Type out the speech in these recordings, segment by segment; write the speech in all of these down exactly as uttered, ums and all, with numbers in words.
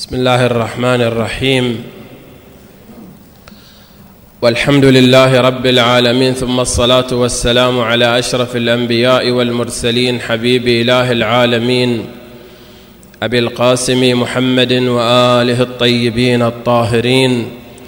بسم الله الرحمن الرحيم، والحمد لله رب العالمين، ثم الصلاة والسلام على أشرف الأنبياء والمرسلين، حبيب إله العالمين أبي القاسم محمد وآله الطيبين الطاهرين.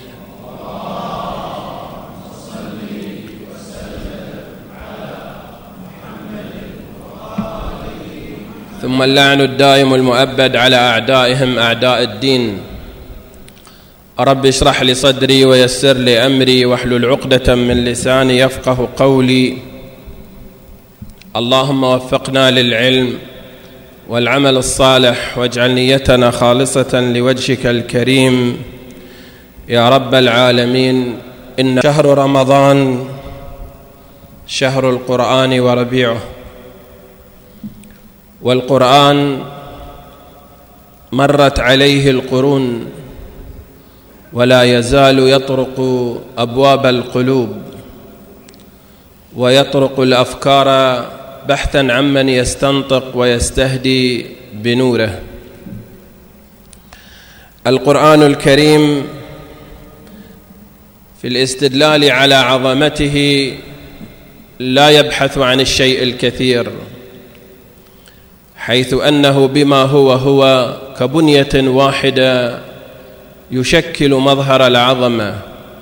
ثم اللعن الدائم المؤبد على أعدائهم أعداء الدين. رب اشرح لي صدري ويسر لي أمري واحلل عقدة من لساني يفقه قولي. اللهم وفقنا للعلم والعمل الصالح، واجعل نيتنا خالصة لوجهك الكريم يا رب العالمين. إن شهر رمضان شهر القرآن وربيعه، والقرآن مرت عليه القرون ولا يزال يطرق أبواب القلوب ويطرق الأفكار بحثا عمن يستنطق ويستهدي بنوره. القرآن الكريم في الاستدلال على عظمته لا يبحث عن الشيء الكثير، حيث أنه بما هو هو كبنية واحدة يشكل مظهر العظمة.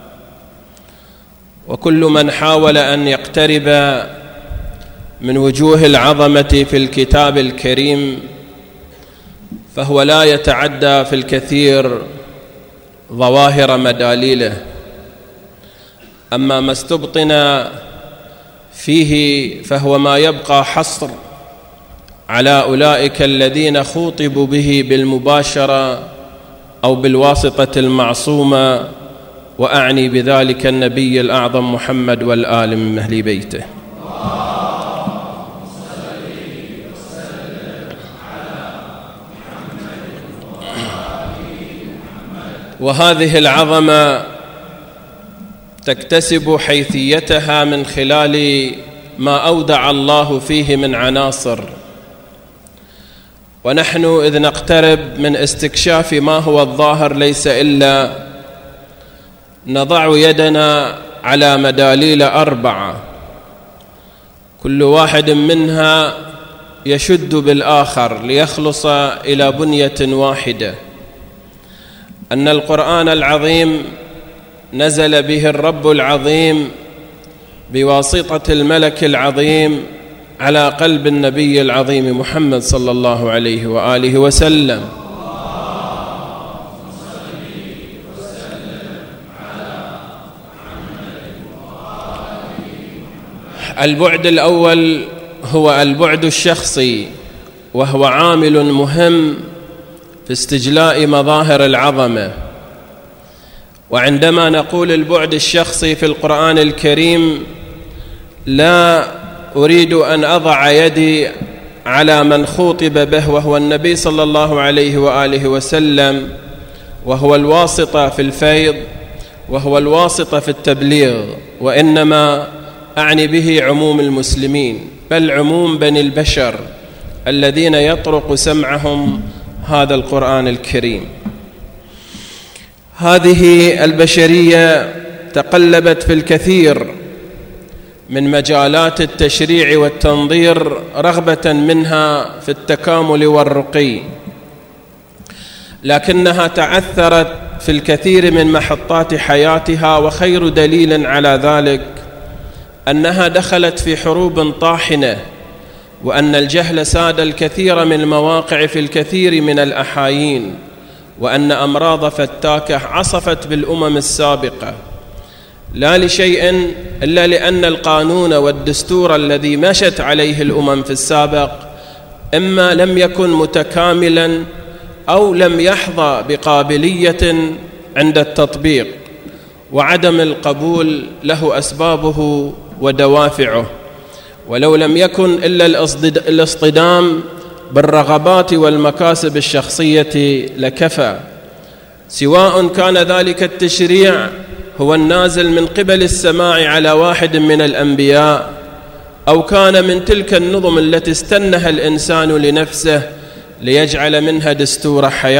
وكل من حاول أن يقترب من وجوه العظمة في الكتاب الكريم فهو لا يتعدى في الكثير ظواهر مداليله، أما ما استبطن فيه فهو ما يبقى حصر على أولئك الذين خوطبوا به بالمباشرة أو بالواسطة المعصومة، وأعني بذلك النبي الأعظم محمد والآل من أهل بيته. وهذه العظمة تكتسب حيثيتها من خلال ما أودع الله فيه من عناصر، ونحن إذ نقترب من استكشاف ما هو الظاهر ليس إلا نضع يدنا على مداليل أربعة، كل واحد منها يشد بالآخر ليخلص إلى بنية واحدة. أن القرآن العظيم نزل به الرب العظيم بواسطة الملك العظيم على قلب النبي العظيم محمد صلى الله عليه وآله وسلم. البعد الأول هو البعد الشخصي، وهو عامل مهم في استجلاء مظاهر العظمة. وعندما نقول البعد الشخصي في القرآن الكريم لا أريد أن أضع يدي على من خوطب به وهو النبي صلى الله عليه وآله وسلم، وهو الواسطة في الفيض وهو الواسطة في التبليغ، وإنما أعني به عموم المسلمين، بل عموم بني البشر الذين يطرق سمعهم هذا القرآن الكريم. هذه البشرية تقلبت في الكثير من مجالات التشريع والتنظير رغبة منها في التكامل والرقي، لكنها تعثرت في الكثير من محطات حياتها، وخير دليل على ذلك أنها دخلت في حروب طاحنة، وأن الجهل ساد الكثير من المواقع في الكثير من الأحايين، وأن أمراض فتاكة عصفت بالأمم السابقة، لا لشيء إلا لأن القانون والدستور الذي مشت عليه الأمم في السابق إما لم يكن متكاملا أو لم يحظى بقابلية عند التطبيق، وعدم القبول له أسبابه ودوافعه، ولو لم يكن إلا الاصطدام بالرغبات والمكاسب الشخصية لكفى، سواء كان ذلك التشريع هو النازل من قبل السماع على واحد من الأنبياء، أو كان من تلك النظم التي استنها الإنسان لنفسه ليجعل منها دستور حياة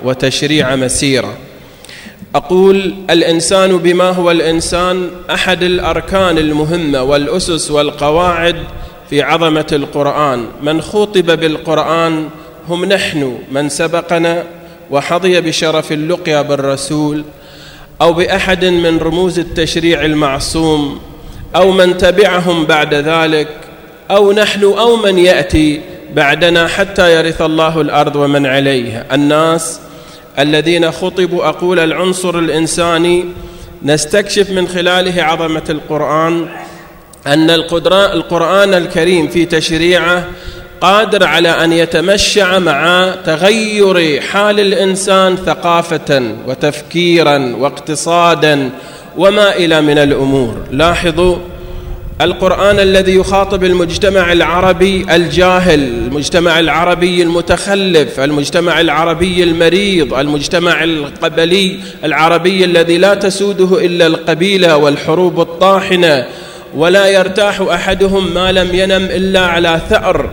وتشريع مسيرة. أقول الإنسان بما هو الإنسان أحد الأركان المهمة والأسس والقواعد في عظمة القرآن. من خوطب بالقرآن هم نحن، من سبقنا وحظي بشرف اللقيا بالرسول أو بأحد من رموز التشريع المعصوم، أو من تبعهم بعد ذلك، أو نحن أو من يأتي بعدنا حتى يرث الله الأرض ومن عليها. الناس الذين خطبوا، أقول العنصر الإنساني نستكشف من خلاله عظمة القرآن، أن القرآن الكريم في تشريعه قادر على أن يتمشى مع تغير حال الإنسان ثقافة وتفكيرا واقتصادا وما إلى من الأمور. لاحظوا القرآن الذي يخاطب المجتمع العربي الجاهل، المجتمع العربي المتخلف، المجتمع العربي المريض، المجتمع القبلي العربي الذي لا تسوده إلا القبيلة والحروب الطاحنة، ولا يرتاح أحدهم ما لم ينم إلا على ثأر.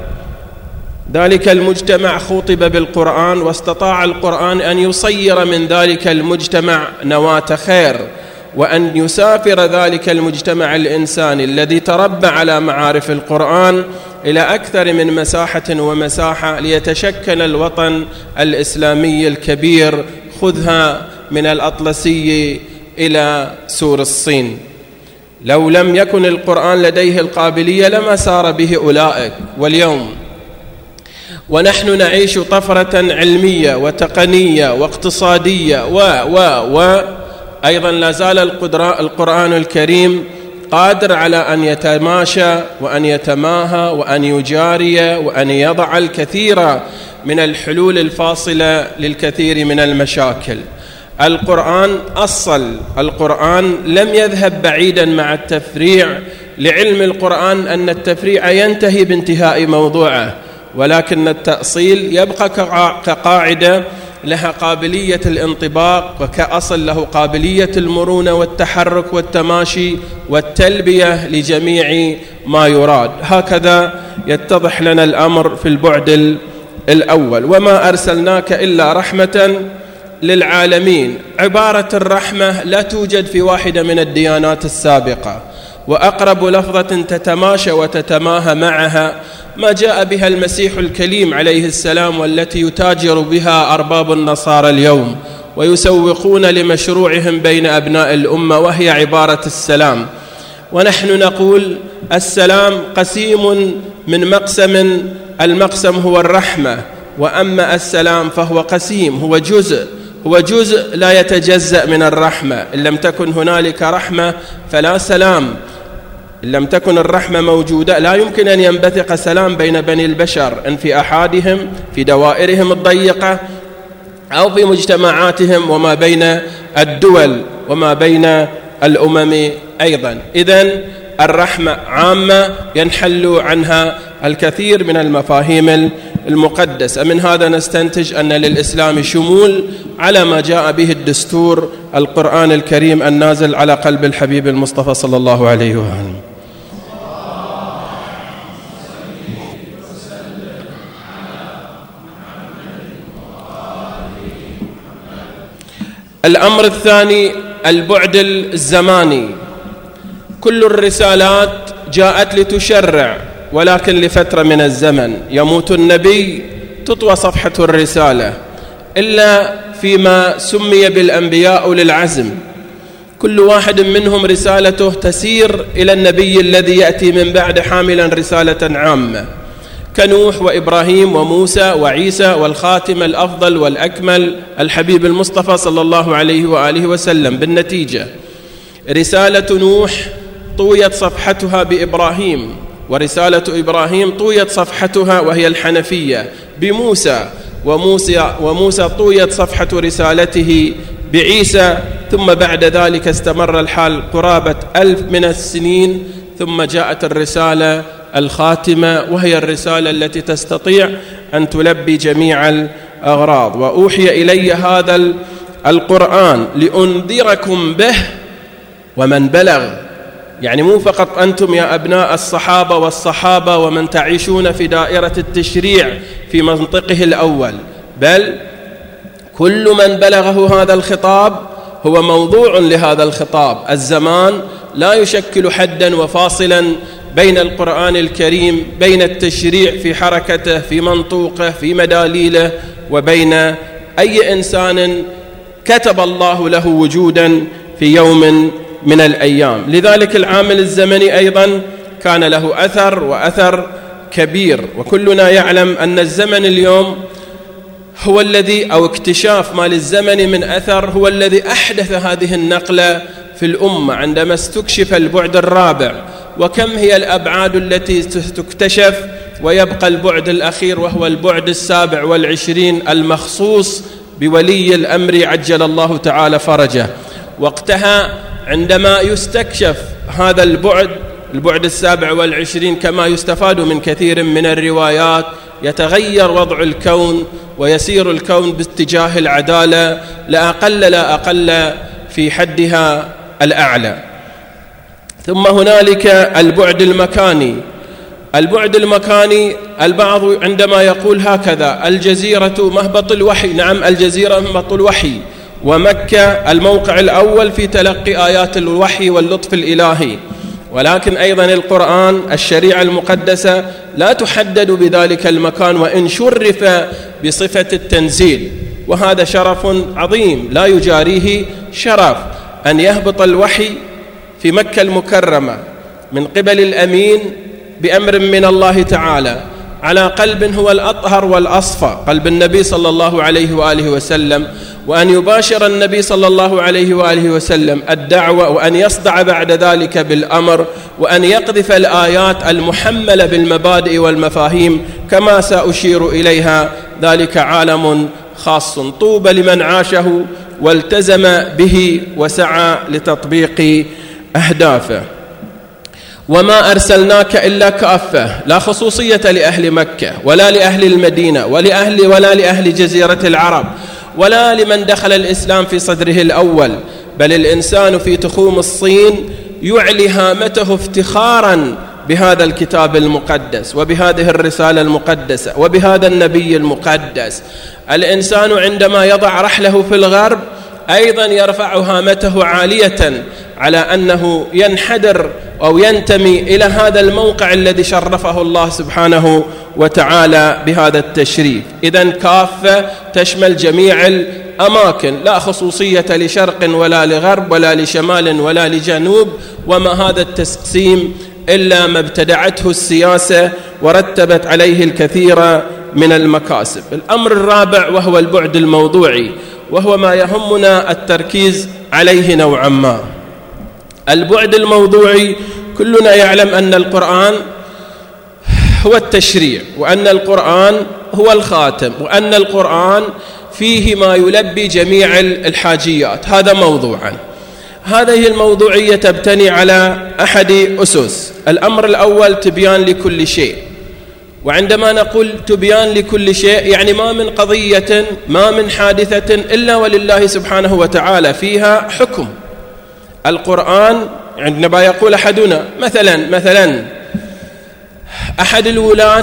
ذلك المجتمع خوطب بالقرآن، واستطاع القرآن أن يصير من ذلك المجتمع نواة خير، وأن يسافر ذلك المجتمع الإنساني الذي تربى على معارف القرآن إلى أكثر من مساحة ومساحة ليتشكل الوطن الإسلامي الكبير، خذها من الأطلسي إلى سور الصين. لو لم يكن القرآن لديه القابلية لما سار به أولئك. واليوم ونحن نعيش طفرة علمية وتقنية واقتصادية و و و أيضا لا زال القرآن الكريم قادر على أن يتماشى وأن يتماهى وأن يجاري وأن يضع الكثير من الحلول الفاصلة للكثير من المشاكل. القرآن أصل، القرآن لم يذهب بعيدا مع التفريع. لعلم القرآن أن التفريع ينتهي بانتهاء موضوعه، ولكن التأصيل يبقى كقاعدة لها قابلية الانطباق، وكأصل له قابلية المرونة والتحرك والتماشي والتلبية لجميع ما يراد. هكذا يتضح لنا الأمر في البعد الأول. وما أرسلناك إلا رحمة للعالمين. عبارة الرحمة لا توجد في واحدة من الديانات السابقة، وأقرب لفظة تتماشى وتتماهى معها ما جاء بها المسيح الكليم عليه السلام، والتي يتاجر بها أرباب النصارى اليوم ويسوقون لمشروعهم بين أبناء الأمة، وهي عبارة السلام. ونحن نقول السلام قسيم من مقسم، المقسم هو الرحمة، وأما السلام فهو قسيم، هو جزء، هو جزء لا يتجزأ من الرحمة. إن لم تكن هنالك رحمة فلا سلام. إن لم تكن الرحمة موجودة لا يمكن أن ينبثق سلام بين بني البشر، إن في أحادهم في دوائرهم الضيقة أو في مجتمعاتهم، وما بين الدول وما بين الأمم أيضا. إذن الرحمة عامة ينحل عنها الكثير من المفاهيم المقدسة. من هذا نستنتج أن للإسلام شمول على ما جاء به الدستور القرآن الكريم النازل على قلب الحبيب المصطفى صلى الله عليه وآله. الأمر الثاني البعد الزماني. كل الرسالات جاءت لتشرع، ولكن لفترة من الزمن. يموت النبي تطوى صفحة الرسالة، إلا فيما سمي بالأنبياء أولي العزم. كل واحد منهم رسالته تسير إلى النبي الذي يأتي من بعد حاملا رسالة عامة، كنوح وإبراهيم وموسى وعيسى، والخاتم الأفضل والأكمل الحبيب المصطفى صلى الله عليه وآله وسلم. بالنتيجة رسالة نوح طويت صفحتها بإبراهيم، ورسالة إبراهيم طويت صفحتها وهي الحنفية بموسى، وموسى, وموسى طويت صفحة رسالته بعيسى. ثم بعد ذلك استمر الحال قرابة ألف من السنين، ثم جاءت الرسالة الخاتمة، وهي الرسالة التي تستطيع أن تلبي جميع الأغراض. وأوحي إلي هذا القرآن لأنذركم به ومن بلغ. يعني مو فقط أنتم يا أبناء الصحابة والصحابة ومن تعيشون في دائرة التشريع في منطقه الأول، بل كل من بلغه هذا الخطاب هو موضوع لهذا الخطاب. الزمان لا يشكل حدا وفاصلا بين القرآن الكريم، بين التشريع في حركته، في منطوقه، في مداليله، وبين أي إنسان كتب الله له وجودا في يوم من الأيام. لذلك العامل الزمني أيضا كان له أثر وأثر كبير، وكلنا يعلم أن الزمن اليوم هو الذي، أو اكتشاف ما للزمن من أثر، هو الذي أحدث هذه النقلة في الأمة عندما استكشف البعد الرابع. وكم هي الأبعاد التي تكتشف ويبقى البعد الأخير وهو البعد السابع والعشرين المخصوص بولي الأمر عجل الله تعالى فرجه. وقتها عندما يستكشف هذا البعد، البعد السابع والعشرين، كما يستفاد من كثير من الروايات، يتغير وضع الكون ويسير الكون باتجاه العدالة لا أقل لا أقل في حدها الأعلى. ثم هنالك البعد المكاني. البعد المكاني البعض عندما يقول هكذا: الجزيرة مهبط الوحي. نعم، الجزيرة مهبط الوحي، ومكة الموقع الأول في تلقي آيات الوحي واللطف الإلهي. ولكن أيضا القرآن، الشريعة المقدسة، لا تحدد بذلك المكان، وإن شرف بصفة التنزيل، وهذا شرف عظيم لا يجاريه شرف أن يهبط الوحي في مكة المكرمة من قبل الأمين بأمر من الله تعالى على قلب هو الأطهر والأصفى، قلب النبي صلى الله عليه وآله وسلم، وأن يباشر النبي صلى الله عليه وآله وسلم الدعوة، وأن يصدع بعد ذلك بالأمر، وأن يقذف الآيات المحملة بالمبادئ والمفاهيم كما سأشير إليها. ذلك عالم خاص، طوبى لمن عاشه والتزم به وسعى لتطبيق أهدافه. وما أرسلناك إلا كافة، لا خصوصية لأهل مكة ولا لأهل المدينة ولأهل ولا لأهل جزيرة العرب ولا لمن دخل الإسلام في صدره الأول، بل الإنسان في تخوم الصين يعلي هامته افتخارا بهذا الكتاب المقدس وبهذه الرسالة المقدسة وبهذا النبي المقدس. الإنسان عندما يضع رحله في الغرب أيضا يرفع هامته عالية على أنه ينحدر أو ينتمي إلى هذا الموقع الذي شرفه الله سبحانه وتعالى بهذا التشريف. إذن كافة تشمل جميع الأماكن، لا خصوصية لشرق ولا لغرب ولا لشمال ولا لجنوب. وما هذا التقسيم إلا ما ابتدعته السياسة ورتبت عليه الكثير من المكاسب. الأمر الرابع وهو البعد الموضوعي، وهو ما يهمنا التركيز عليه نوعا ما. البعد الموضوعي، كلنا يعلم أن القرآن هو التشريع، وأن القرآن هو الخاتم، وأن القرآن فيه ما يلبي جميع الحاجيات. هذا موضوعا. هذه الموضوعية تبتني على أحد أسس. الأمر الأول تبيان لكل شيء، وعندما نقول تبيان لكل شيء يعني ما من قضية ما من حادثة إلا ولله سبحانه وتعالى فيها حكم. القرآن عندما يقول أحدنا مثلا مثلا أحد الولاة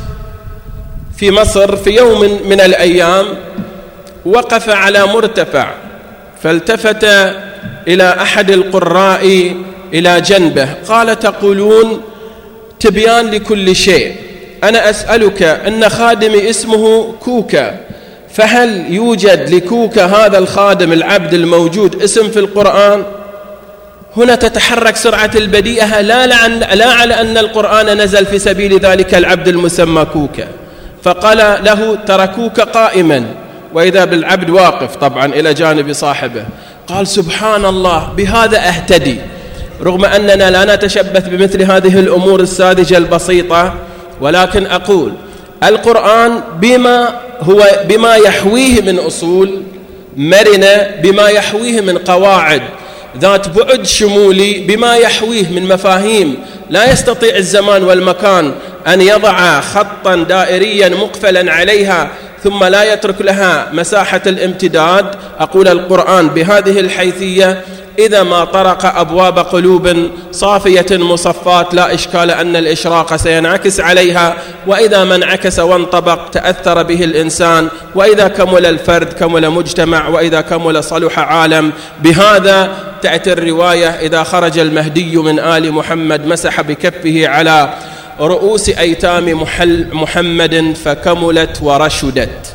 في مصر في يوم من الأيام وقف على مرتفع، فالتفت إلى أحد القراء إلى جنبه قال: تقولون تبيان لكل شيء، أنا أسألك أن خادمي اسمه كوكا، فهل يوجد لكوكا هذا الخادم العبد الموجود اسم في القرآن؟ هنا تتحرك سرعة البديهة لا, لا على أن القرآن نزل في سبيل ذلك العبد المسمى كوكا، فقال له: ترى كوكا قائما، وإذا بالعبد واقف طبعا إلى جانب صاحبه. قال: سبحان الله، بهذا أهتدي، رغم أننا لا نتشبث بمثل هذه الأمور الساذجة البسيطة، ولكن أقول القرآن بما هو بما يحويه من أصول مرنة، بما يحويه من قواعد ذات بعد شمولي، بما يحويه من مفاهيم لا يستطيع الزمان والمكان أن يضع خطا دائريا مقفلا عليها ثم لا يترك لها مساحة الامتداد. أقول القرآن بهذه الحيثية إذا ما طرق أبواب قلوب صافية مصفات لا إشكال أن الإشراق سينعكس عليها، وإذا ما انعكس وانطبق تأثر به الإنسان، وإذا كمل الفرد كمل مجتمع، وإذا كمل صلح عالم. بهذا تأتي الرواية: إذا خرج المهدي من آل محمد مسح بكفه على رؤوس أيتام محمد فكملت ورشدت.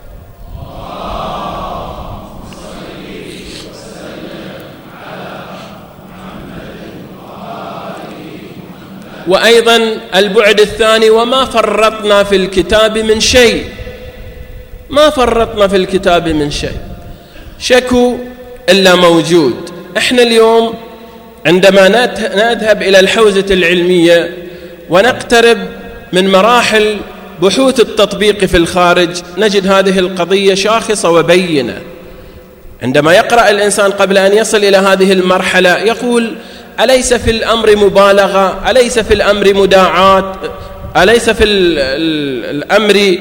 وأيضا البعد الثاني: وما فرطنا في الكتاب من شيء. ما فرطنا في الكتاب من شيء، شكو إلا موجود. احنا اليوم عندما نذهب إلى الحوزة العلمية ونقترب من مراحل بحوث التطبيق في الخارج نجد هذه القضية شاخصة وبينة. عندما يقرأ الإنسان قبل أن يصل إلى هذه المرحلة يقول: أليس في الأمر مبالغة؟ أليس في الأمر مداعاة؟ أليس في الأمر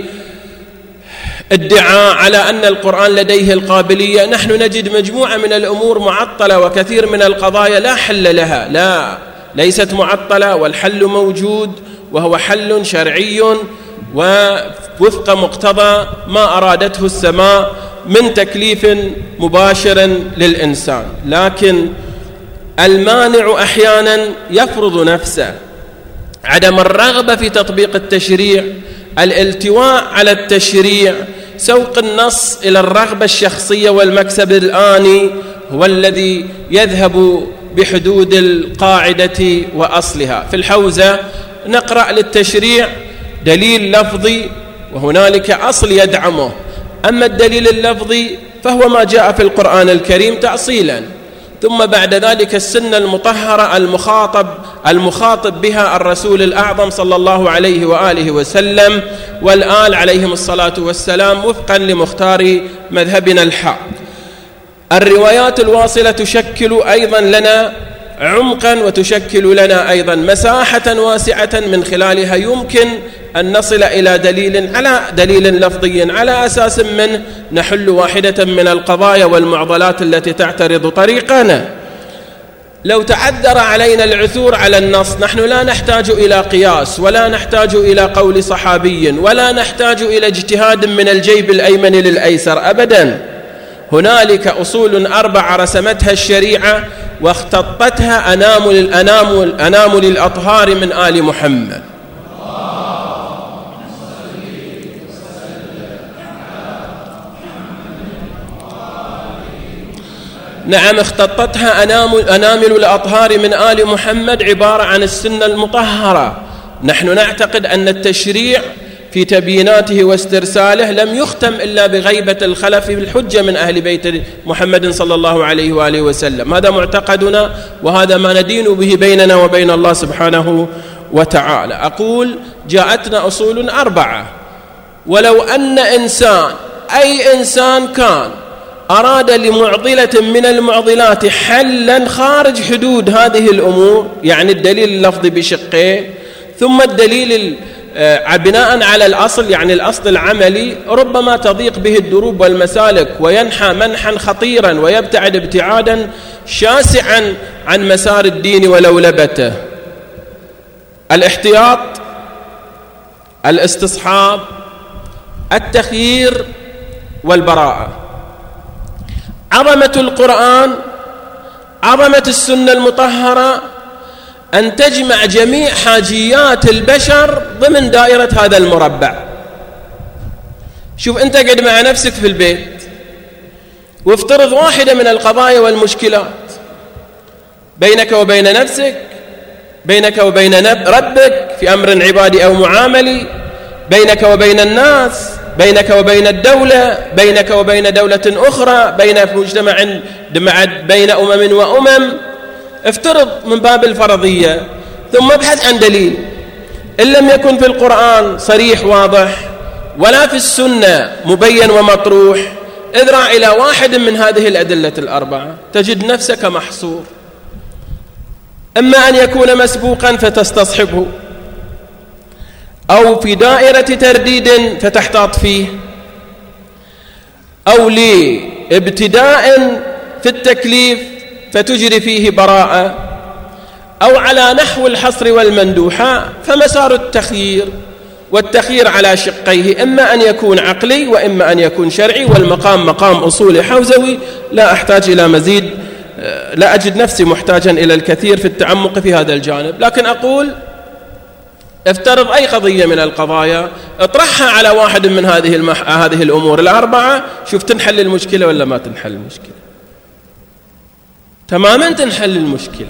ادعاء على أن القرآن لديه القابلية؟ نحن نجد مجموعة من الأمور معطلة، وكثير من القضايا لا حل لها. لا، ليست معطلة، والحل موجود، وهو حل شرعي ووفق مقتضى ما أرادته السماء من تكليف مباشر للإنسان. لكن المانع أحيانا يفرض نفسه، عدم الرغبة في تطبيق التشريع، الالتواء على التشريع، سوق النص إلى الرغبة الشخصية والمكسب الآني هو الذي يذهب بحدود القاعدة وأصلها. في الحوزة نقرأ للتشريع دليل لفظي وهنالك أصل يدعمه، أما الدليل اللفظي فهو ما جاء في القرآن الكريم تأصيلا، ثم بعد ذلك السنة المطهرة المخاطب المخاطب بها الرسول الأعظم صلى الله عليه وآله وسلم والآل عليهم الصلاة والسلام وفقا لمختار مذهبنا الحق. الروايات الواصلة تشكل أيضا لنا عمقا وتشكل لنا أيضا مساحة واسعة من خلالها يمكن أن نصل إلى دليل على دليل لفظي على أساس منه نحل واحدة من القضايا والمعضلات التي تعترض طريقنا. لو تعذر علينا العثور على النص نحن لا نحتاج إلى قياس، ولا نحتاج إلى قول صحابي، ولا نحتاج إلى اجتهاد من الجيب الأيمن للأيسر أبدا. هنالك أصول أربعة رسمتها الشريعة واختطتها أنامل الأنامل أنامل الأطهار من آل محمد. نعم، اختطتها أنامل, أنامل الأطهار من آل محمد، عبارة عن السنة المطهرة. نحن نعتقد أن التشريع في تبييناته واسترساله لم يختم إلا بغيبة الخلف في الحجة من أهل بيت محمد صلى الله عليه وآله وسلم. هذا معتقدنا، وهذا ما ندين به بيننا وبين الله سبحانه وتعالى. أقول جاءتنا أصول أربعة، ولو أن إنسان أي إنسان كان أراد لمعضلة من المعضلات حلا خارج حدود هذه الأمور، يعني الدليل اللفظي بشقين ثم الدليل بناء على الأصل يعني الأصل العملي، ربما تضيق به الدروب والمسالك وينحى منحا خطيرا ويبتعد ابتعادا شاسعا عن مسار الدين ولولبته. الاحتياط، الاستصحاب، التخيير والبراءة. عظمة القرآن، عظمة السنة المطهرة أن تجمع جميع حاجيات البشر ضمن دائرة هذا المربع. شوف أنت قد مع نفسك في البيت وافترض واحدة من القضايا والمشكلات بينك وبين نفسك، بينك وبين ربك في أمر عبادي أو معاملي، بينك وبين الناس، بينك وبين الدولة، بينك وبين دولة أخرى، بين مجتمع بين أمم وأمم. افترض من باب الفرضية ثم ابحث عن دليل، إن لم يكن في القرآن صريح واضح ولا في السنة مبين ومطروح، اذرع إلى واحد من هذه الأدلة الأربعة تجد نفسك محصور. إما أن يكون مسبوقا فتستصحبه، أو في دائرة ترديد فتحتاط فيه، أو لابتداء في التكليف فتجري فيه براءة، أو على نحو الحصر والمندوحة، فمسار التخيير، والتخيير على شقيه، إما أن يكون عقلي وإما أن يكون شرعي، والمقام مقام أصولي حوزوي، لا أحتاج إلى مزيد، لا أجد نفسي محتاجا إلى الكثير في التعمق في هذا الجانب. لكن أقول افترض أي قضية من القضايا، اطرحها على واحد من هذه المح... هذه الأمور الأربعة، شوف تنحل المشكلة ولا ما تنحل المشكلة. تماما تنحل المشكلة.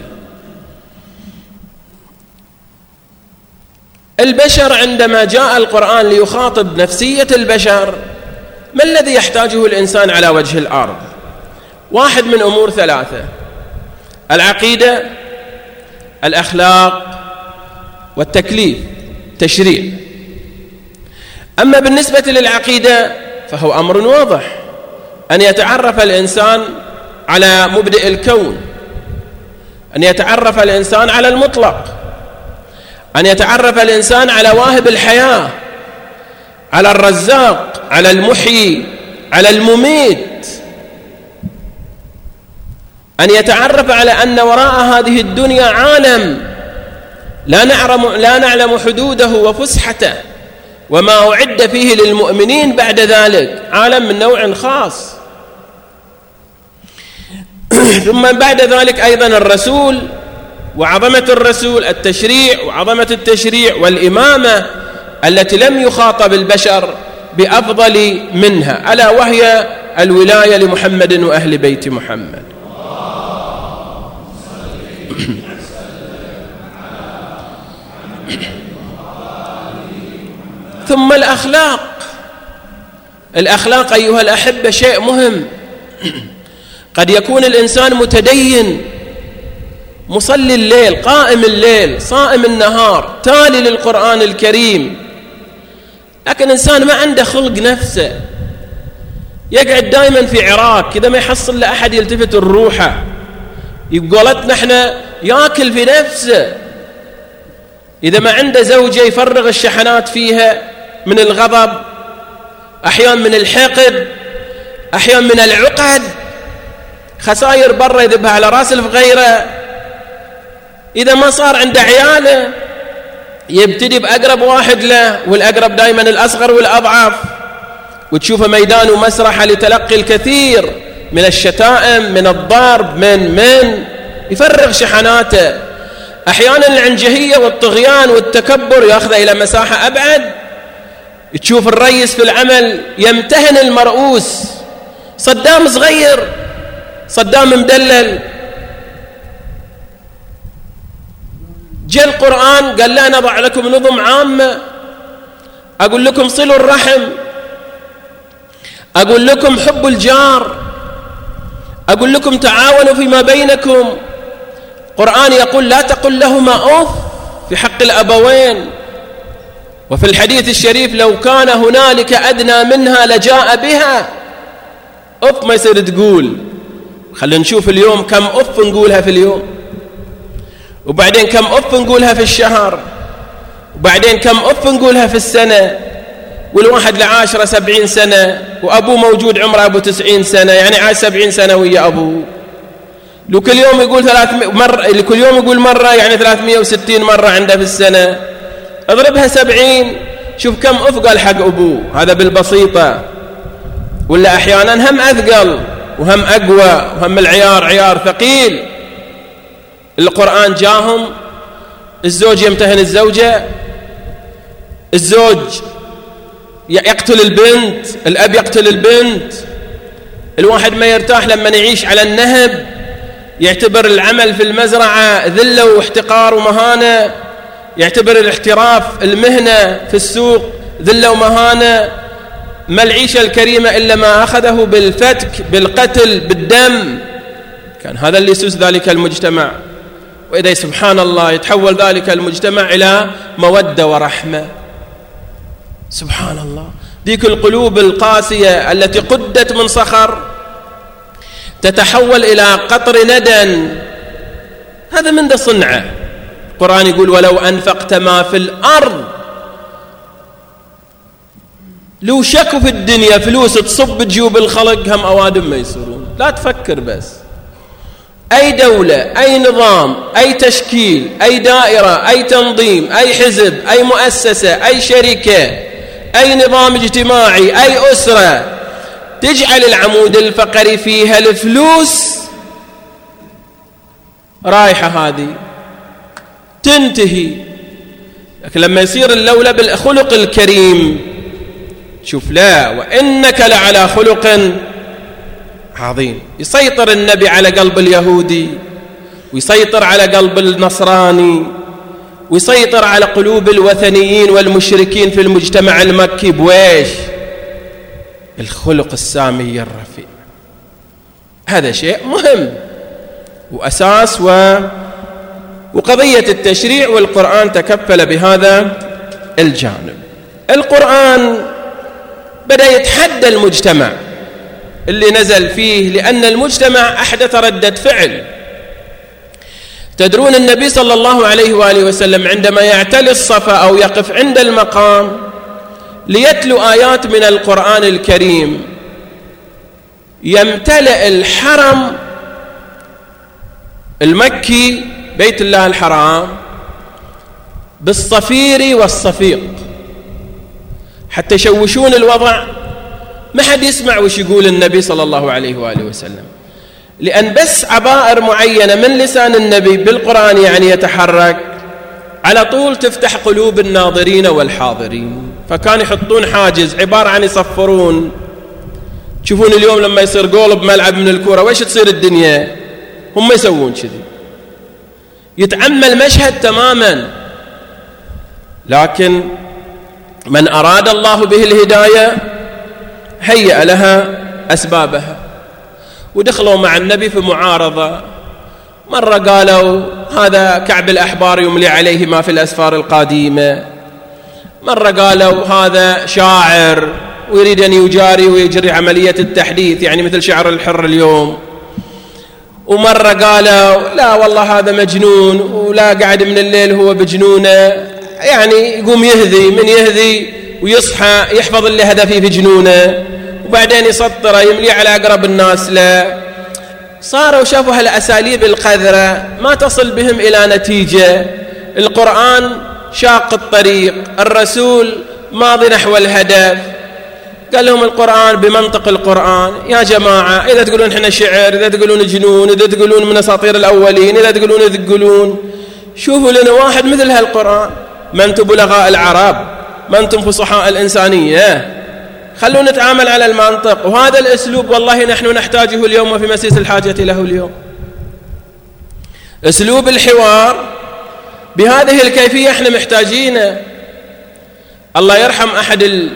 البشر عندما جاء القرآن ليخاطب نفسية البشر، ما الذي يحتاجه الإنسان على وجه الأرض؟ واحد من أمور ثلاثة: العقيدة، الأخلاق، والتكليف، تشريع. أما بالنسبة للعقيدة فهو أمر واضح، أن يتعرف الإنسان على مبدئ الكون، أن يتعرف الإنسان على المطلق، أن يتعرف الإنسان على واهب الحياة، على الرزاق، على المحيي، على المميت، أن يتعرف على أن وراء هذه الدنيا عالم لا نعلم, لا نعلم حدوده وفسحته، وما أعد فيه للمؤمنين بعد ذلك عالم من نوع خاص. ثم بعد ذلك أيضا الرسول وعظمة الرسول، التشريع وعظمة التشريع، والإمامة التي لم يخاطب البشر بأفضل منها، ألا وهي الولاية لمحمد وأهل بيت محمد. ثم الأخلاق. الأخلاق أيها الأحبة شيء مهم. قد يكون الإنسان متدين، مصلي الليل، قائم الليل، صائم النهار، تالي للقرآن الكريم، لكن إنسان ما عنده خلق نفسه، يقعد دائما في عراك كذا، ما يحصل لأحد يلتفت الروحة. يقولتنا احنا ياكل في نفسه، إذا ما عنده زوجة يفرغ الشحنات فيها من الغضب، أحيان من الحقد، أحيان من العقد، خسائر برا يذبها على راس الفغيرة. إذا ما صار عنده عياله يبتدي بأقرب واحد له، والأقرب دائما الأصغر والأضعف، وتشوفه ميدان ومسرح لتلقي الكثير من الشتائم، من الضرب، من من يفرغ شحناته. أحيانا العنجهية والطغيان والتكبر يأخذه إلى مساحة أبعد. تشوف الرئيس في العمل يمتهن المرؤوس. صدام صغير، صدام مدلل. جاء القرآن قال لا نضع لكم نظم عامة، أقول لكم صلوا الرحم، أقول لكم حبوا الجار، أقول لكم تعاونوا فيما بينكم. القرآن يقول لا تقل لهما أوف في حق الأبوين. وفي الحديث الشريف لو كان هنالك أدنى منها لجاء بها. أوف ما يصير تقول. خلينا نشوف اليوم كم أوف نقولها في اليوم، وبعدين كم أوف نقولها في الشهر، وبعدين كم أوف نقولها في السنة. والواحد لعاشرة سبعين سنة وأبوه موجود عمره أبو تسعين سنة، يعني عاش سبعين سنة ويا أبوه. لو كل يوم يقول ثلاثمائة مرة، كل يوم يقول مرة، يعني ثلاثمائة وستين مرة عنده في السنة. اضربها سبعين، شوف كم أوف قال حق أبوه. هذا بالبسيطة. ولا أحيانا هم أثقل وهم أقوى، وهم العيار عيار ثقيل. القرآن جاهم الزوج يمتهن الزوجة، الزوج يقتل البنت، الأب يقتل البنت. الواحد ما يرتاح لما يعيش على النهب، يعتبر العمل في المزرعة ذلة واحتقار ومهانة، يعتبر الاحتراف المهنة في السوق ذلة ومهانة. ما العيشة الكريمة إلا ما أخذه بالفتك، بالقتل، بالدم. كان هذا اللي يسوس ذلك المجتمع. وإذا سبحان الله يتحول ذلك المجتمع إلى مودة ورحمة. سبحان الله. ذيك القلوب القاسية التي قدت من صخر تتحول إلى قطر ندى. هذا من ذا صنعه. القرآن يقول ولو أنفقت ما في الأرض، لو شكوا في الدنيا فلوس تصب جيوب الخلق هم أوادم ما يصيرون. لا تفكر بس. أي دولة، أي نظام، أي تشكيل، أي دائرة، أي تنظيم، أي حزب، أي مؤسسة، أي شركة، أي نظام اجتماعي، أي أسرة تجعل العمود الفقري فيها الفلوس، رايحة هذه تنتهي. لكن لما يصير اللولة بالخلق الكريم، شوف، لا وإنك لعلى خلق عظيم. يسيطر النبي على قلب اليهودي، ويسيطر على قلب النصراني، ويسيطر على قلوب الوثنيين والمشركين في المجتمع المكي بويش؟ الخلق السامي الرفيع. هذا شيء مهم وأساس و... وقضية التشريع، والقرآن تكفل بهذا الجانب. القرآن بدأ يتحدى المجتمع اللي نزل فيه، لأن المجتمع أحدث ردة فعل. تدرون النبي صلى الله عليه وآله وسلم عندما يعتلي الصفا أو يقف عند المقام ليتلو آيات من القرآن الكريم، يمتلئ الحرم المكي بيت الله الحرام بالصفير والصفيق حتى يشوشون الوضع، ما حد يسمع وش يقول النبي صلى الله عليه وآله وسلم، لأن بس عبائر معينة من لسان النبي بالقرآن يعني يتحرك على طول تفتح قلوب الناظرين والحاضرين. فكان يحطون حاجز عبارة عن يصفرون. تشوفون اليوم لما يصير جول بملعب من الكرة ويش تصير الدنيا؟ هم يسوون كذي، يتعمى المشهد تماما. لكن من أراد الله به الهداية هيأ لها أسبابها. ودخلوا مع النبي في معارضة. مرة قالوا هذا كعب الأحبار يملي عليه ما في الأسفار القديمة، مرة قالوا هذا شاعر ويريد أن يجاري ويجري عملية التحديث، يعني مثل شعر الحر اليوم، ومرة قالوا لا والله هذا مجنون ولا قاعد من الليل هو بجنونه، يعني يقوم يهذي من يهذي ويصحى يحفظ اللي هدفه في جنونه، وبعدين يسطره يملي على أقرب الناس له. صاروا شافوا هالأساليب القذرة ما تصل بهم إلى نتيجة. القرآن شاق الطريق، الرسول ماضي نحو الهدف. قال لهم القرآن بمنطق القرآن. يا جماعة إذا تقولون إحنا شعر، إذا تقولون جنون، إذا تقولون من أساطير الأولين، إذا تقولون يذقلون، شوفوا لنا واحد مثل هالقرآن. ما أنتم بلغاء العرب، ما أنتم فصحاء الإنسانية، خلونا نتعامل على المنطق. وهذا الأسلوب والله نحن نحتاجه اليوم وفي مسيس الحاجة له اليوم. أسلوب الحوار بهذه الكيفية احنا محتاجينه. الله يرحم أحد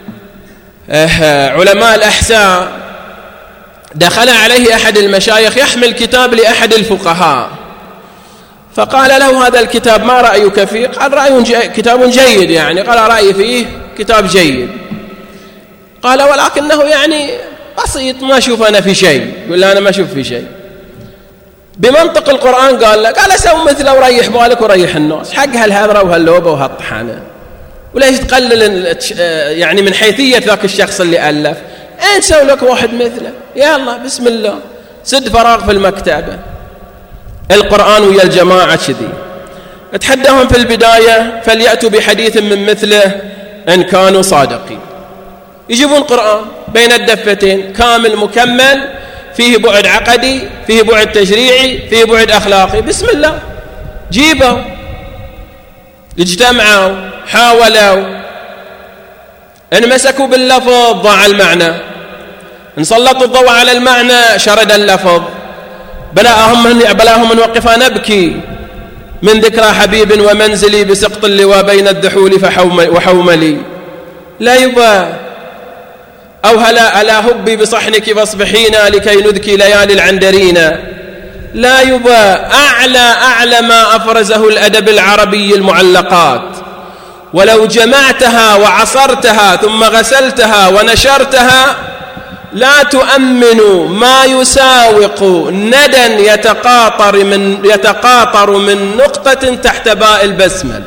علماء الأحساء، دخل عليه أحد المشايخ يحمل كتاب لأحد الفقهاء، فقال له هذا الكتاب ما رأيك فيه؟ قال رأي جي... كتاب جيد، يعني قال رأيي فيه كتاب جيد. قال ولكنه يعني بسيط، ما أشوف أنا في شيء. يقول لا أنا ما أشوف في شيء. بمنطق القرآن قال له، قال أسوي مثله وريح بالك وريح الناس، حق هالهذرة وهاللوبة وهالطحانة، وليش تقلل يعني من حيثية ذاك الشخص اللي ألف؟ أين سوي لك واحد مثله؟ يلا بسم الله، سد فراغ في المكتبة. القرآن ويا الجماعة كذي. اتحدهم في البداية فليأتوا بحديث من مثله إن كانوا صادقين. يجيبون قرآن بين الدفتين كامل مكمل، فيه بعد عقدي، فيه بعد تشريعي، فيه بعد أخلاقي. بسم الله، جيبوا، اجتمعوا، حاولوا، إن مسكوا باللفظ ضاع المعنى، إن سلطوا الضوء على المعنى شرد اللفظ. بلاهم بلاهم من وقفا نبكي من ذكرى حبيب ومنزلي بسقط اللواء بين الدحول وحوملي. لا يبا أو هلا ألا هبي بصحنك فاصبحينا لكي نذكي ليالي العنجرينا. لا يبا أعلى أعلى ما أفرزه الأدب العربي المعلقات، ولو جمعتها وعصرتها ثم غسلتها ونشرتها لا تؤمن ما يساوق ندى يتقاطر من يتقاطر من نقطة تحت باء البسملة.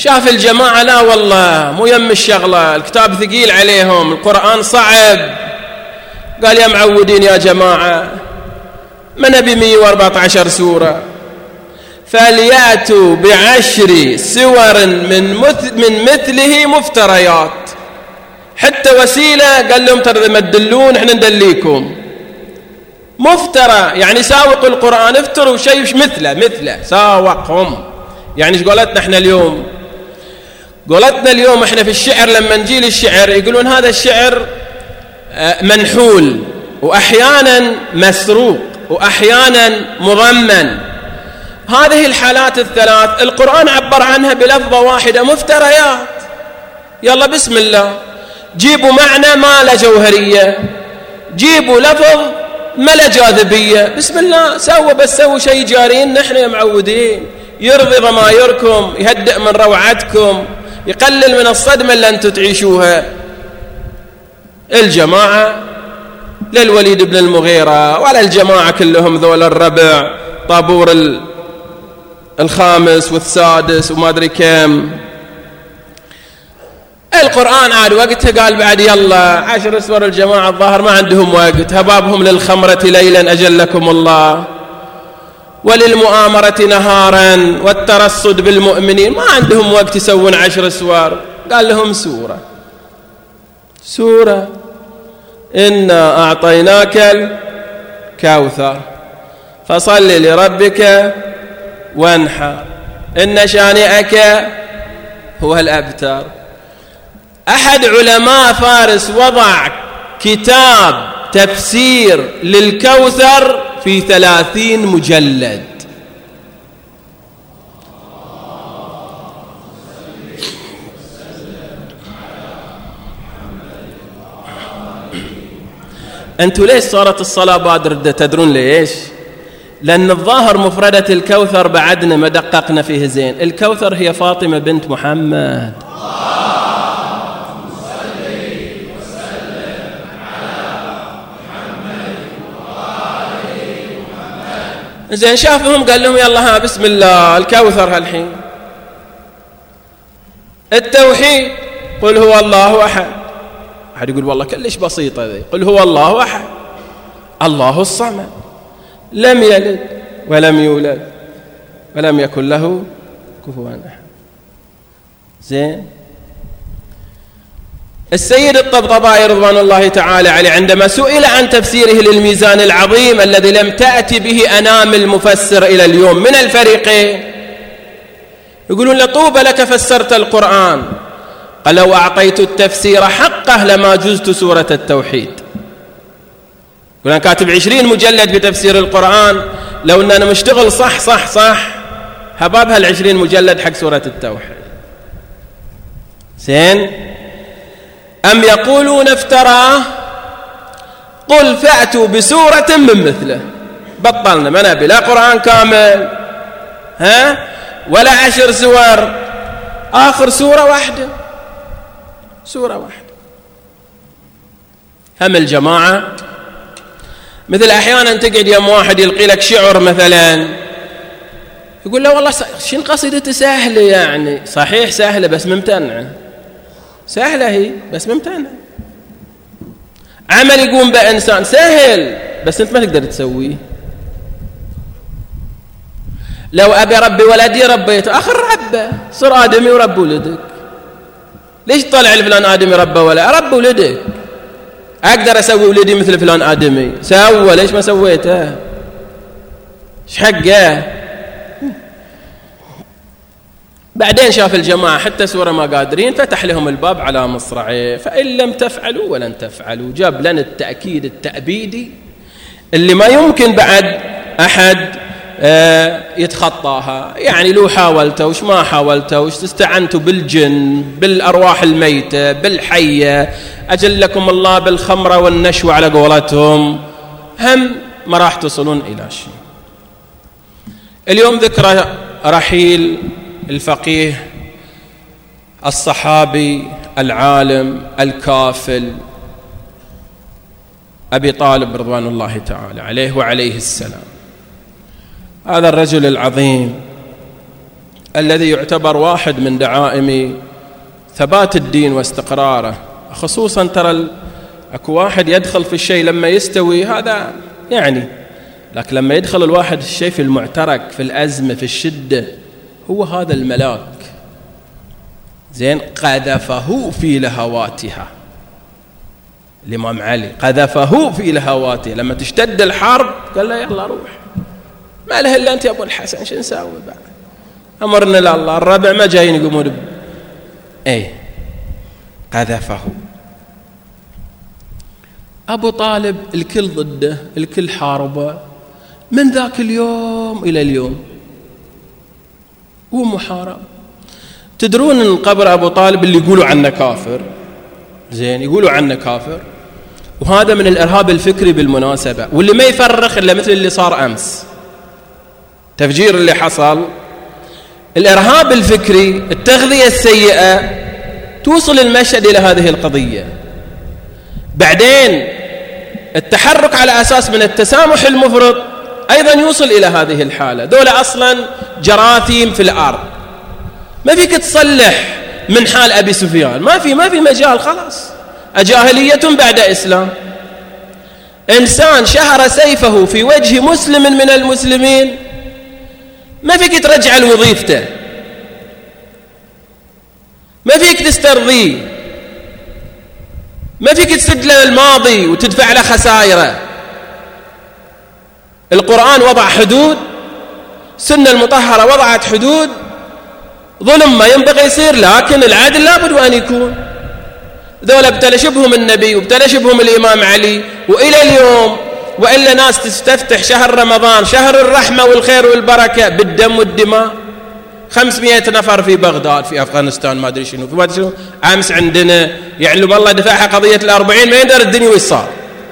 شاف الجماعة لا والله مو يم الشغلة، الكتاب ثقيل عليهم، القرآن صعب. قال يا معودين يا جماعة، ما نبي مئة وأربعة عشر سورة، فليأتوا بعشر سور من من مثله مفتريات. حتى وسيلة قال لهم ترى ما تدلون احنا ندليكم. مفترى يعني ساوقوا القرآن، افتروا شيء مثله مثله ساوقهم. يعني ايش قولتنا احنا اليوم؟ قولتنا اليوم احنا في الشعر لما نجي للشعر يقولون هذا الشعر منحول، واحيانا مسروق، واحيانا مضمن. هذه الحالات الثلاث القرآن عبر عنها بلفظة واحدة، مفتريات. يلا بسم الله، جيبوا معنى ما له جوهرية، جيبوا لفظ ما له جاذبية، بسم الله سووا، بس سووا شيء جارين. نحن يا معودين يرضي ضمائركم، يهدئ من روعتكم، يقلل من الصدمة اللي أنتم تعيشوها. الجماعة للوليد بن المغيرة ولا الجماعة كلهم ذول الربع، طابور الخامس والسادس وما أدري كم. القرآن عاد وقتها قال بعد يلا عشر سور. الجماعة الظاهر ما عندهم وقت، هبابهم للخمرة ليلا أجلكم الله، وللمؤامرة نهارا، والترصد بالمؤمنين، ما عندهم وقت يسوون عشر سور. قال لهم سورة سورة إنا أعطيناك الكوثر فصل لربك وانحر إن شانئك هو الأبتر. أحد علماء فارس وضع كتاب تفسير للكوثر في ثلاثين مجلد. أنتوا ليش صارت الصلاة بادرة؟ تدرون ليش؟ لأن الظاهر مفردة الكوثر بعدنا ما دققنا فيه زين. الكوثر هي فاطمة بنت محمد. زين شافهم قال لهم يلا ها بسم الله الكوثر. هالحين التوحيد، قل هو الله أحد. أحد يقول والله كلش بسيطة ذي. قل هو الله أحد الله الصمد لم يلد ولم يولد ولم يكن له كفوا أحد. زين السيد الطبطبائي رضوان الله تعالى عليه عندما سئل عن تفسيره للميزان العظيم الذي لم تأتي به أنام المفسر إلى اليوم من الفريقين، يقولون لطوبى لك فسرت القرآن. قال لو أعطيت التفسير حقه لما جزت سورة التوحيد. يقول أنا كاتب عشرين مجلد بتفسير القرآن، لو أن أنا مشتغل صح صح صح هباب هالعشرين مجلد حق سورة التوحيد. زين أم يقولون افتراه قل فأتوا بسورة من مثله. بطلنا، ما نبي لا قرآن كامل ها ولا عشر سور، آخر سورة واحدة، سورة واحدة. هم الجماعة مثل أحيانا تقعد يوم واحد يلقي لك شعر مثلا، يقول له والله شين قصيدته سهلة، يعني صحيح سهلة بس ممتنعة، سهلة هي بس ممتنعة. عمل يقوم بإنسان سهل بس أنت ما تقدر تسويه. لو أبي ربي ولدي ربيته، آخر ربه صر آدمي ورب ولدك. ليش طلع لفلان آدمي ربه ولا رب ولدك؟ أقدر أسوي ولدي مثل فلان آدمي، سوى ليش ما سويته؟ إيش حقه؟ بعدين شاف الجماعة حتى سورة ما قادرين، فتح لهم الباب على مصرعيه، فإن لم تفعلوا ولن تفعلوا. جاب لنا التأكيد التأبيدي اللي ما يمكن بعد أحد يتخطاها. يعني لو حاولتوا وش ما حاولتوا وش استعنتوا بالجن بالأرواح الميتة بالحية، أجلكم الله بالخمرة والنشوة على قولتهم، هم ما راح تصلون إلى شيء. اليوم ذكرى رحيل الفقيه الصحابي العالم الكافل أبي طالب رضوان الله تعالى عليه وعليه السلام. هذا الرجل العظيم الذي يعتبر واحد من دعائم ثبات الدين واستقراره، خصوصا ترى اكو واحد يدخل في الشيء لما يستوي هذا يعني، لكن لما يدخل الواحد الشيء في المعترك، في الأزمة، في الشدة، هو هذا الملاك. زين، قذفه في لهواتها. الإمام علي قذفه في لهواتها، لما تشتد الحرب قال له يلا روح، ما له إلا أنت يا أبو الحسن، شو نساوي بعد؟ أمرنا لله، الربع ما جايين يقومون ب... إيه قذفه. أبو طالب الكل ضده، الكل حاربه من ذاك اليوم إلى اليوم، هو محارب. تدرون أن قبر أبو طالب اللي يقولوا عنه كافر، زين يقولوا عنه كافر، وهذا من الإرهاب الفكري بالمناسبة، واللي ما يفرخ إلا مثل اللي صار أمس، تفجير اللي حصل، الإرهاب الفكري، التغذية السيئة توصل المشهد إلى هذه القضية. بعدين التحرك على أساس من التسامح المفرط أيضا يوصل إلى هذه الحالة. دولة أصلا جراثيم في الأرض، ما فيك تصلح من حال أبي سفيان، ما في ما في مجال، خلاص أجاهلية بعد إسلام. إنسان شهر سيفه في وجه مسلم من المسلمين، ما فيك ترجع لوظيفته، ما فيك تسترضيه، ما فيك تسد له الماضي وتدفع له خسائره. القرآن وضع حدود، السنة المطهرة وضعت حدود، ظلم ما ينبغي يصير، لكن العدل لابد أن يكون. ذولا ابتلش بهم النبي وابتلش بهم الإمام علي، وإلى اليوم وإلا ناس تستفتح شهر رمضان شهر الرحمة والخير والبركة بالدم والدماء. خمسمائة نفر في بغداد، في أفغانستان، ما أدري شنو، في ما أدري شنو، أمس عندنا يعلم الله دفعها قضية الأربعين، ما يندر الدنيا ويش صار.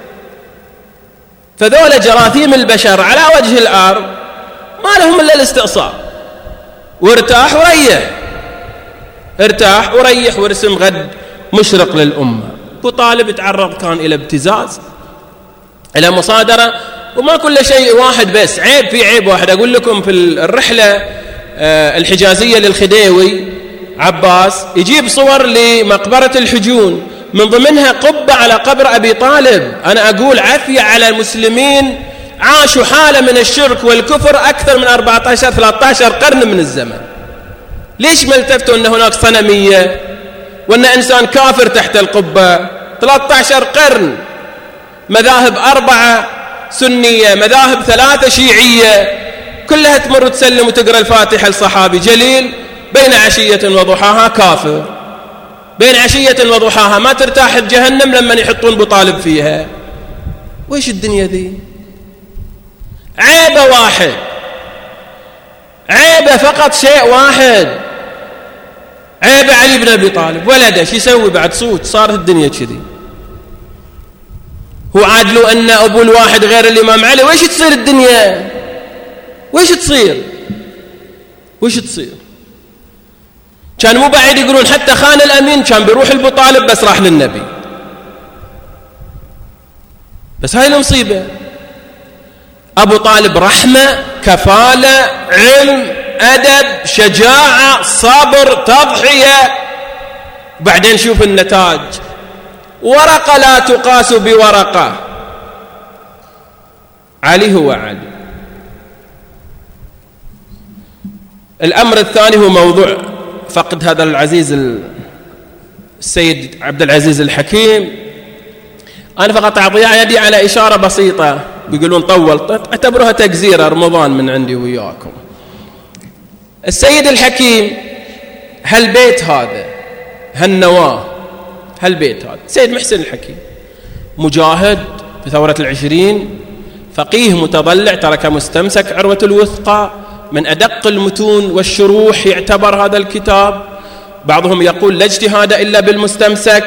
فذولا جراثيم البشر على وجه الأرض ما لهم إلا الاستئصال، وارتاح وريح، ارتاح وريح، ورسم غد مشرق للأمة. أبو طالب تعرض كان إلى ابتزاز، إلى مصادرة، وما كل شيء واحد بس، عيب في عيب واحد. أقول لكم في الرحلة الحجازية للخديوي عباس يجيب صور لمقبرة الحجون، من ضمنها قبة على قبر أبي طالب. أنا أقول عافية على المسلمين عاشوا حالة من الشرك والكفر أكثر من أربعة عشر ثلاثة عشر قرن من الزمن. ليش ما التفتوا أن هناك صنمية وأن إنسان كافر تحت القبة؟ ثلاثة عشر قرن، مذاهب أربعة سنية، مذاهب ثلاثة شيعية، كلها تمر وتسلم وتقرأ الفاتحة لصحابي جليل، بين عشية وضحاها كافر، بين عشية وضحاها ما ترتاح بجهنم لما يحطون أبو طالب فيها. وإيش الدنيا ذي؟ عيبة واحد، عيبة فقط شيء واحد، عيبة علي بن أبي طالب ولده. شو يسوي بعد؟ صوت، صارت الدنيا كذي. هو عادلوا أن أبو الواحد غير الإمام علي، وإيش تصير الدنيا؟ وإيش تصير؟ وإيش تصير؟ كان مو بعيد يقولون حتى خان الأمين كان بيروح أبو طالب بس راح للنبي. بس هاي المصيبة. أبو طالب رحمة، كفالة، علم، أدب، شجاعة، صبر، تضحية. بعدين شوف النتاج، ورقة لا تقاس بورقة. علي هو علي. الأمر الثاني هو موضوع فقد هذا العزيز السيد عبد العزيز الحكيم. أنا فقط أعطي يدي على إشارة بسيطة، بيقولون طول، اعتبروها تجزيرة رمضان من عندي وياكم. السيد الحكيم، هالبيت هذا، هالنواة، هالبيت هذا، سيد محسن الحكيم مجاهد في ثورة العشرين، فقيه متضلع، ترك مستمسك عروة الوثقى، من أدق المتون والشروح يعتبر هذا الكتاب. بعضهم يقول لا اجتهاد إلا بالمستمسك،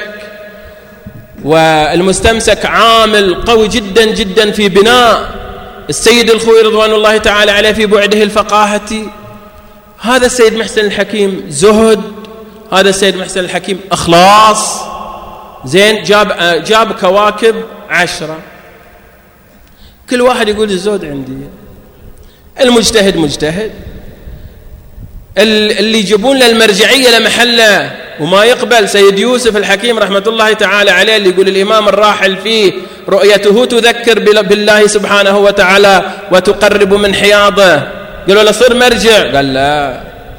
والمستمسك عامل قوي جدا جدا في بناء السيد الخوي رضوان الله تعالى عليه في بعده الفقاهة. هذا السيد محسن الحكيم زهد، هذا السيد محسن الحكيم أخلاص. زين، جاب جاب كواكب عشرة، كل واحد يقول الزهد عندي، المجتهد مجتهد، اللي يجيبون للمرجعية لمحله وما يقبل. سيد يوسف الحكيم رحمة الله تعالى عليه اللي يقول الإمام الراحل فيه رؤيته تذكر بالله سبحانه وتعالى وتقرب من حياضه، قالوا له صير مرجع، قال لا.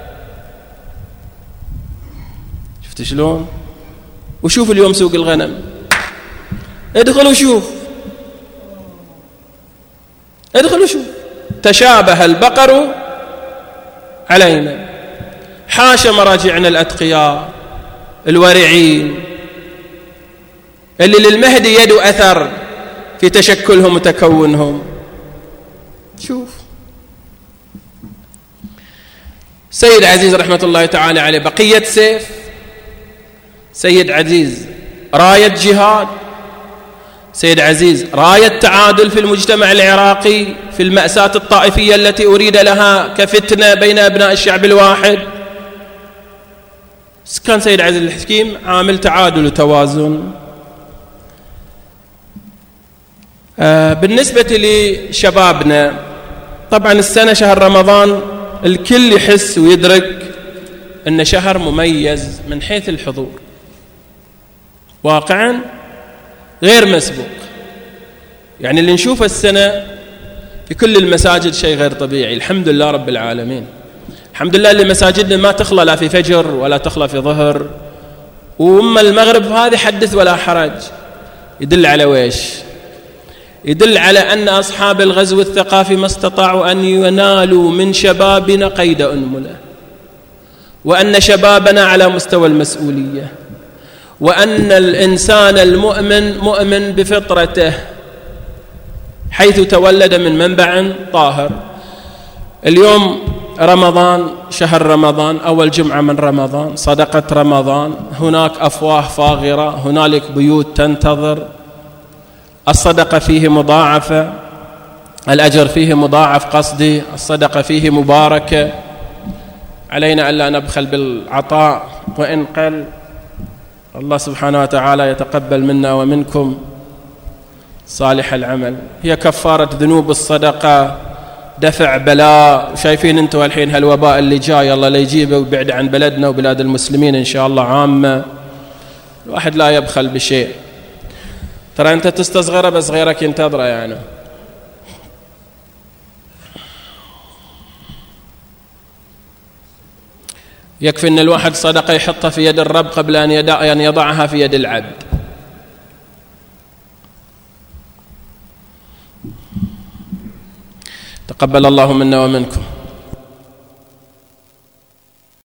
شفت شلون؟ وشوف اليوم سوق الغنم، ادخل وشوف، ادخل وشوف، تشابه البقر علينا. حاشا مراجعنا الأتقياء الورعين اللي للمهدي يد أثر في تشكلهم وتكونهم. شوف سيد عزيز رحمة الله تعالى عليه بقية سيف، سيد عزيز راية جهاد، سيد عزيز راية تعادل في المجتمع العراقي في المأساة الطائفية التي أريد لها كفتنة بين أبناء الشعب الواحد. كان سيد عزيز الحكيم عامل تعادل وتوازن. آه بالنسبة لشبابنا، طبعا السنة شهر رمضان الكل يحس ويدرك أن شهر مميز من حيث الحضور، واقعا غير مسبوق. يعني اللي نشوفه السنة في كل المساجد شيء غير طبيعي، الحمد لله رب العالمين. الحمد لله اللي مساجدنا ما تخلى لا في فجر ولا تخلى في ظهر، وأما المغرب هذه حدث ولا حرج. يدل على ويش؟ يدل على أن أصحاب الغزو الثقافي ما استطاعوا أن ينالوا من شبابنا قيد أنملة، وأن شبابنا على مستوى المسؤولية، وأن الإنسان المؤمن مؤمن بفطرته حيث تولد من منبع طاهر. اليوم رمضان، شهر رمضان، أول جمعة من رمضان، صدقة رمضان، هناك أفواه فاغرة، هنالك بيوت تنتظر، الصدقة فيه مضاعفة، الأجر فيه مضاعف، قصدي الصدقة فيه مباركة. علينا ألا نبخل بالعطاء وإن قل. الله سبحانه وتعالى يتقبل منا ومنكم صالح العمل. هي كفارة ذنوب الصدقة، دفع بلاء. شايفين انتم الحين هالوباء اللي جاي، الله لا يجيبه ويبعد عن بلدنا وبلاد المسلمين إن شاء الله عامة. الواحد لا يبخل بشيء، ترى أنت تستصغره بس غيرك ينتظره. يعني يكفي أن الواحد صدقة يحطها في يد الرب قبل أن يضعها في يد العبد. تقبل الله منا ومنكم.